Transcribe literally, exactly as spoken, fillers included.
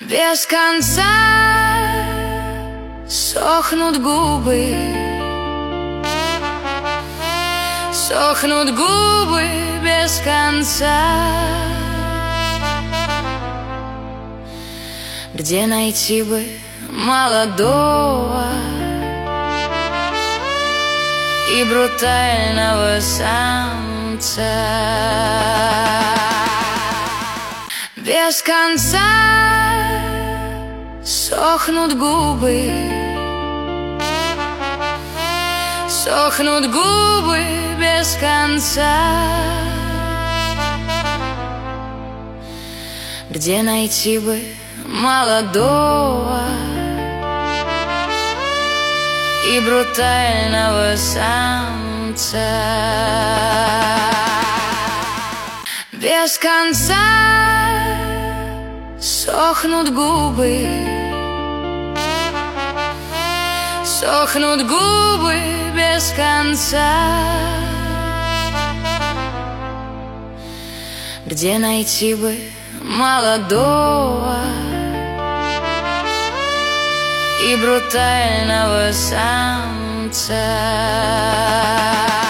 Без конца сохнут губы, сохнут губы без конца. Где найти бы молодого и брутального самца? Без конца сохнут губы, сохнут губы без конца. Где найти бы молодого и брутального самца? Без конца сохнут губы, сохнут губы без конца. Где найти бы молодого и брутального самца?